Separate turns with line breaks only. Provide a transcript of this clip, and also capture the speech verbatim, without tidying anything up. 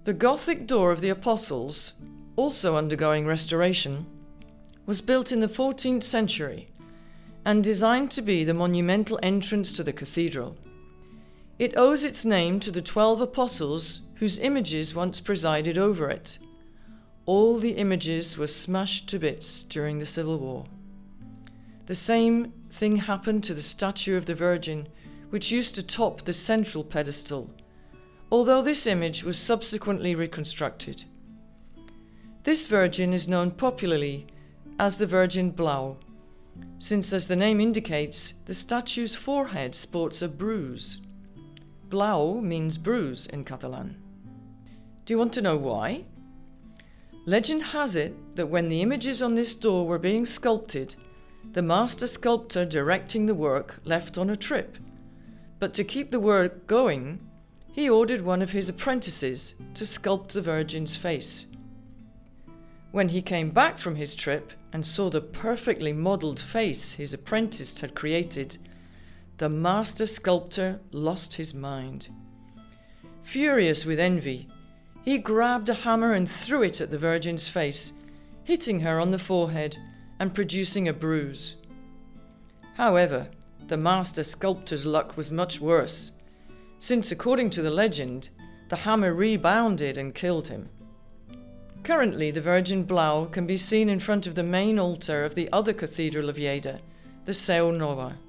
The Gothic door of the Apostles, also undergoing restoration, was built in the fourteenth century and designed to be the monumental entrance to the cathedral. It owes its name to the twelve apostles whose images once presided over it. All the images were smashed to bits during the Civil War. The same thing happened to the statue of the Virgin, which used to top the central pedestal, although this image was subsequently reconstructed. This Virgin is known popularly as the Virgin Blau, since, as the name indicates, the statue's forehead sports a bruise. Blau means bruise in Catalan. Do you want to know why? Legend has it that when the images on this door were being sculpted, the master sculptor directing the work left on a trip. But to keep the work going, he ordered one of his apprentices to sculpt the Virgin's face. When he came back from his trip and saw the perfectly modelled face his apprentice had created, the master sculptor lost his mind. Furious with envy, he grabbed a hammer and threw it at the Virgin's face, hitting her on the forehead and producing a bruise. However, the master sculptor's luck was much worse, since according to the legend, the hammer rebounded and killed him. Currently, the Virgin Blau can be seen in front of the main altar of the other cathedral of Lleida, the Seu Nova.